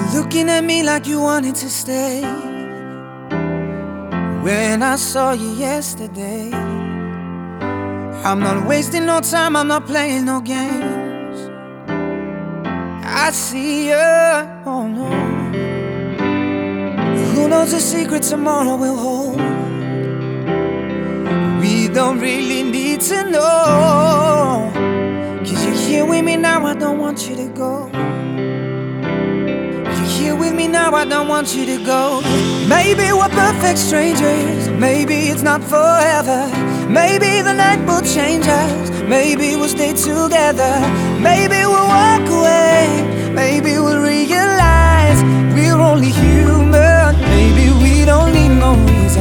Looking at me like you wanted to stay when I saw you yesterday. I'm not wasting no time, I'm not playing no games. I see you, oh no. Who knows the secret tomorrow will hold? We don't really need to know. 'Cause you're here with me now, I don't want you to go. Here with me now, I don't want you to go. Maybe we're perfect strangers, maybe it's not forever. Maybe the night will change us, maybe we'll stay together. Maybe we'll walk away, maybe we'll realize we're only human. Maybe we don't need no